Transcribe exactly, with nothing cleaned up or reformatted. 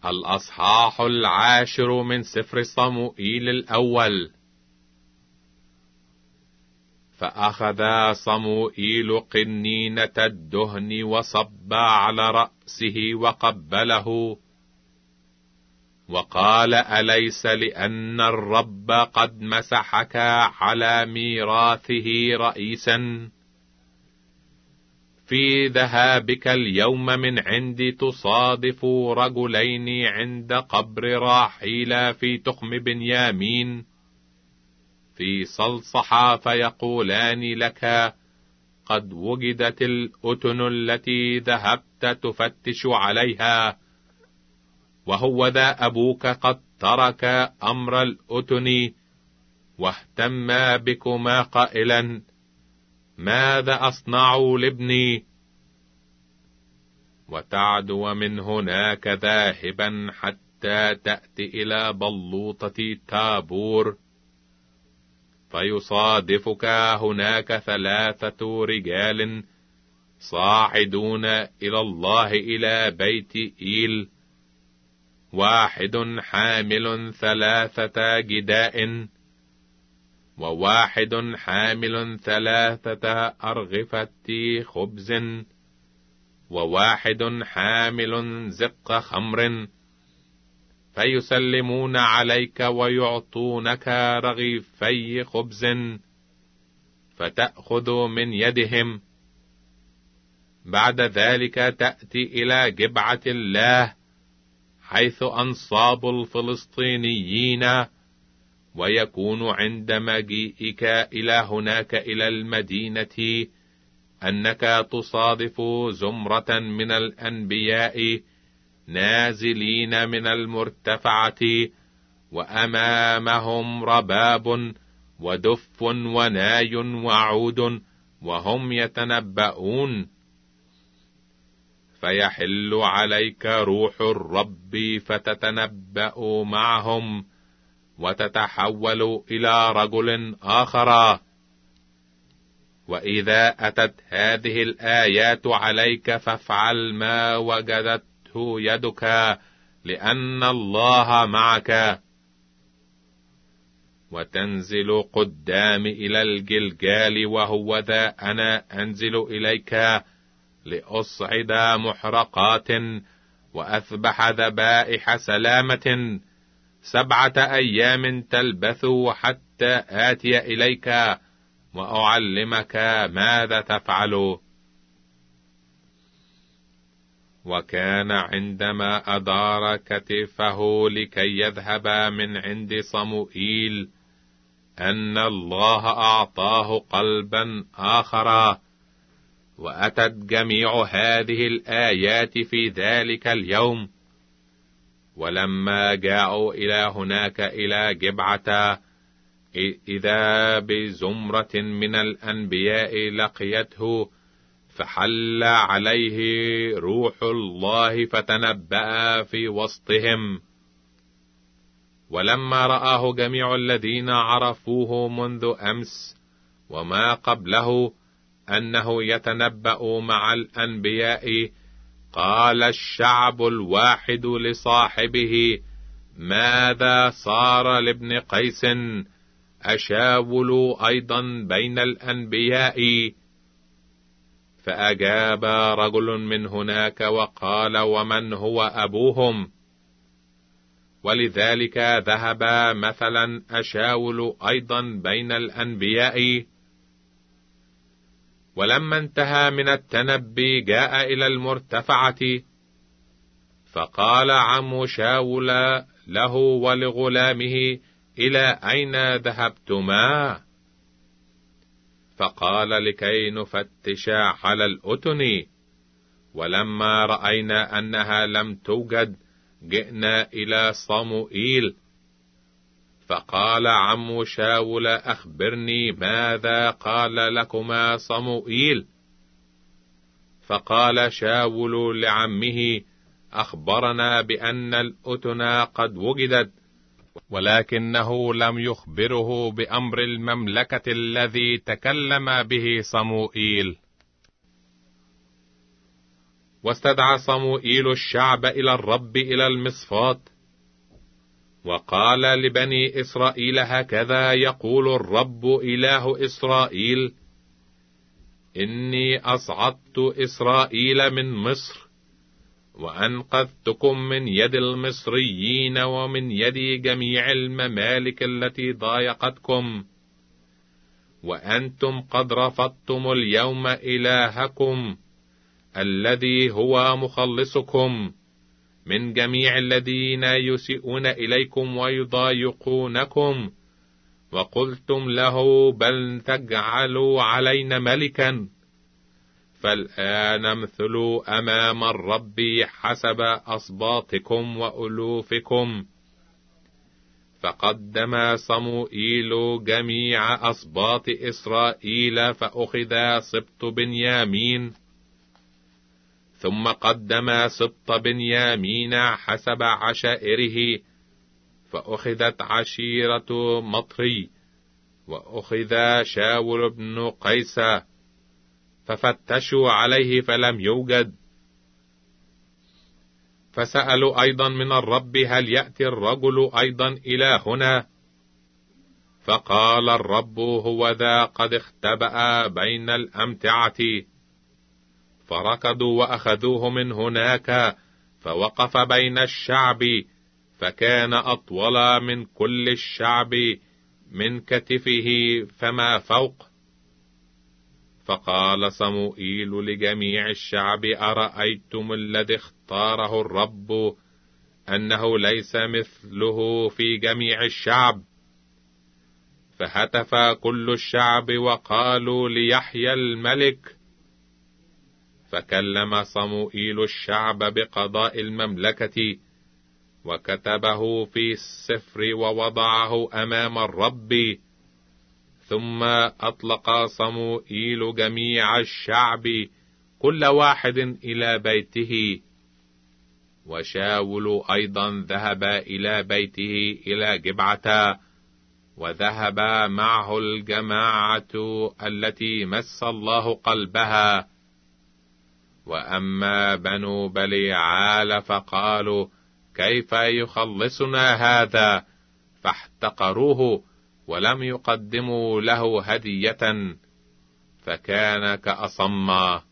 الأصحاح العاشر من سفر صموئيل الأول. فأخذ صموئيل قنينة الدهن وصب على رأسه وقبله، وقال: أليس لأن الرب قد مسحك على ميراثه رئيسا؟ في ذهابك اليوم من عندي تصادف رجلين عند قبر راحيل في تخم بنيامين في صلصحة، فيقولان لك: قد وجدت الأتن التي ذهبت تفتش عليها، وهو ذا أبوك قد ترك أمر الأتن واهتم بكما قائلا: ماذا أصنع لابني؟ وتعدو من هناك ذاهبا حتى تأتي إلى بلوطة تابور، فيصادفك هناك ثلاثة رجال صاعدون إلى الله إلى بيت إيل، واحد حامل ثلاثة جداء، وواحد حامل ثلاثة أرغفة خبز، وواحد حامل زق خمر، فيسلمون عليك ويعطونك رغيفي خبز فتأخذ من يدهم. بعد ذلك تأتي إلى جبعة الله حيث أنصاب الفلسطينيين، ويكون عند مجيئك إلى هناك إلى المدينة أنك تصادف زمرة من الأنبياء نازلين من المرتفعة، وأمامهم رباب ودف وناي وعود، وهم يتنبؤون. فيحل عليك روح الرب فتتنبأ معهم، وتتحول إلى رجل آخر. وإذا أتت هذه الآيات عليك فافعل ما وجدته يدك، لأن الله معك. وتنزل قدام إلى الجلجال، وهو ذا أنا أنزل إليك لأصعد محرقات وأذبح ذبائح سلامة. سبعة أيام تلبث حتى آتي إليك وأعلمك ماذا تفعل. وكان عندما أدار كتفه لكي يذهب من عند صموئيل أن الله أعطاه قلبا آخر، وأتت جميع هذه الآيات في ذلك اليوم. ولما جاءوا إلى هناك إلى جبعة، إذا بزمرة من الأنبياء لقيته، فحل عليه روح الله فتنبأ في وسطهم. ولما رآه جميع الذين عرفوه منذ أمس وما قبله أنه يتنبأ مع الأنبياء، قال الشعب الواحد لصاحبه: ماذا صار لابن قيس؟ أشاول أيضا بين الأنبياء؟ فأجاب رجل من هناك وقال: ومن هو أبوهم؟ ولذلك ذهب مثلا أشاول أيضا بين الأنبياء. ولما انتهى من التنبي جاء إلى المرتفعة، فقال عم شاول له ولغلامه: إلى أين ذهبتما؟ فقال: لكي نفتش على الأتن. ولما رأينا أنها لم توجد جئنا إلى صموئيل. فقال عم شاول: أخبرني ماذا قال لكما صموئيل؟ فقال شاول لعمه: أخبرنا بأن الأتن قد وجدت، ولكنه لم يخبره بأمر المملكة الذي تكلم به صموئيل. واستدعى صموئيل الشعب إلى الرب إلى المصفات، وقال لبني إسرائيل: هكذا يقول الرب إله إسرائيل: إني أصعدت إسرائيل من مصر، وأنقذتكم من يد المصريين ومن يد جميع الممالك التي ضايقتكم، وأنتم قد رفضتم اليوم إلهكم الذي هو مخلصكم من جميع الذين يسيئون إليكم ويضايقونكم، وقلتم له: بل تجعلوا علينا ملكا. فالآن امثلوا أمام الرب حسب أصباطكم وألوفكم. فقدم صموئيل جميع أصباط إسرائيل، فأخذ سبط بنيامين، ثم قدم سبط بنيامين حسب عشائره، فأخذت عشيرة مطري، وأخذ شاول بن قيس، ففتشوا عليه فلم يوجد. فسألوا أيضا من الرب: هل يأتي الرجل أيضا إلى هنا؟ فقال الرب: هو ذا قد اختبأ بين الأمتعة. فركضوا وأخذوه من هناك، فوقف بين الشعب، فكان أطول من كل الشعب من كتفه فما فوق. فقال صموئيل لجميع الشعب: أرأيتم الذي اختاره الرب أنه ليس مثله في جميع الشعب؟ فهتف كل الشعب وقالوا: ليحيى الملك. فكلم صموئيل الشعب بقضاء المملكة، وكتبه في السفر ووضعه أمام الرب. ثم أطلق صموئيل جميع الشعب كل واحد إلى بيته، وشاول أيضا ذهب إلى بيته إلى جبعة، وذهب معه الجماعة التي مس الله قلبها. وأما بنو بليعال فقالوا: كيف يخلصنا هذا؟ فاحتقروه ولم يقدموا له هدية، فكان كأصم.